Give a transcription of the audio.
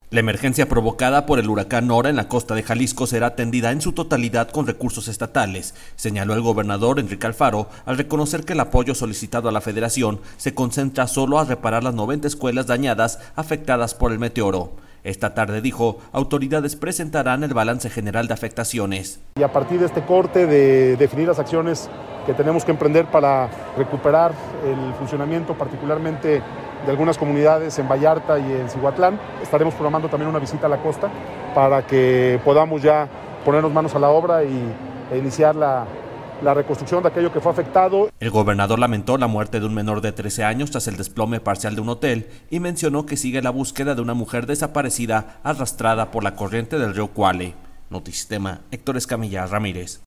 La emergencia provocada por el huracán Nora en la costa de Jalisco será atendida en su totalidad con recursos estatales, señaló el gobernador Enrique Alfaro al reconocer que el apoyo solicitado a la federación se concentra solo a reparar las 90 escuelas dañadas afectadas por el meteoro. Esta tarde, dijo, autoridades presentarán el balance general de afectaciones. Y a partir de este corte de definir las acciones que tenemos que emprender para recuperar el funcionamiento, particularmente de algunas comunidades en Vallarta y en Cihuatlán, estaremos programando también una visita a la costa para que podamos ya ponernos manos a la obra e iniciar la reconstrucción de aquello que fue afectado. El gobernador lamentó la muerte de un menor de 13 años tras el desplome parcial de un hotel y mencionó que sigue la búsqueda de una mujer desaparecida arrastrada por la corriente del río Cuale. Notisistema, Héctor Escamilla Ramírez.